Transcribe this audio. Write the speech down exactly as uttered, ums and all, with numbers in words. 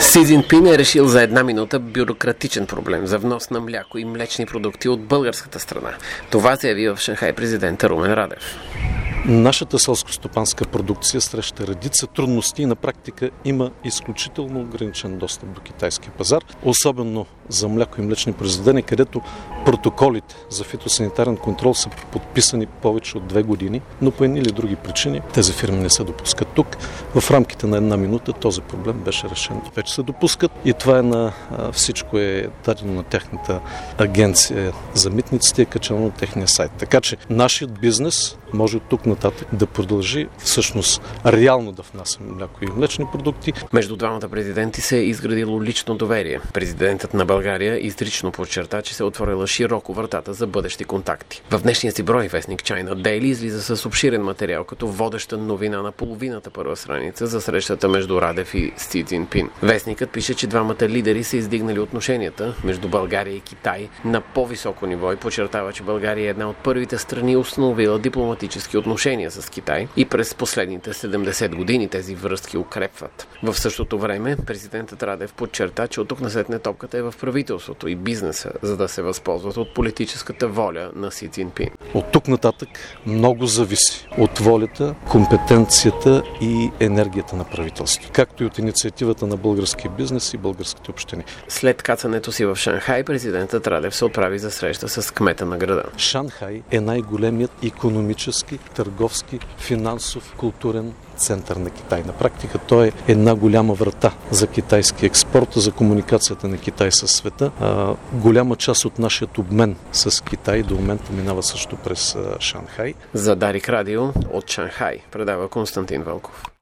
Си Цзинпин е решил за една минута бюрократичен проблем за внос на мляко и млечни продукти от българската страна. Това заяви в Шанхай президента Румен Радев. Нашата селскостопанска продукция среща редица трудности и на практика има изключително ограничен достъп до китайския пазар, особено за мляко и млечни произведения, където протоколите за фитосанитарен контрол са подписани повече от две години, но по едни или други причини тези фирми не се допускат тук. В рамките на една минута този проблем беше решен. Вече се допускат и това е на всичко е дадено на тяхната агенция за митниците, е качено на техния сайт. Така че нашият бизнес може от тук нататък да продължи всъщност реално да внасяме мляко и млечни продукти. Между двамата президенти се е изградило лично доверие. Президентът на България изрично подчерта, че се е отворила широко вратата за бъдещи контакти. В днешния си брой вестник China Daily излиза с обширен материал като водеща новина на половината първа страница за срещата между Радев и Си Цзинпин. Вестникът пише, че двамата лидери са издигнали отношенията между България и Китай на по-високо ниво и подчертава, че България е една от първите страни, установила дипломатически отношения с Китай и през последните седемдесет години тези връзки укрепват. В същото време президентът Радев подчерта, че от тук насетне топката е в правителството и бизнеса, за да се възползват от политическата воля на Си Цзинпин. От тук нататък много зависи от волята, компетенцията и енергията на правителството, както и от инициативата на българския бизнес и българските общини. След кацането си в Шанхай, президентът Радев се отправи за среща с кмета на града. Шанхай е най-големият икономически, търговски, финансов, културен център на Китай. На практика той е една голяма врата за китайски експорт, за комуникацията на Китай със света. А, голяма част от нашия обмен с Китай до момента минава също през а, Шанхай. За Дарик Радио от Шанхай предава Константин Вълков.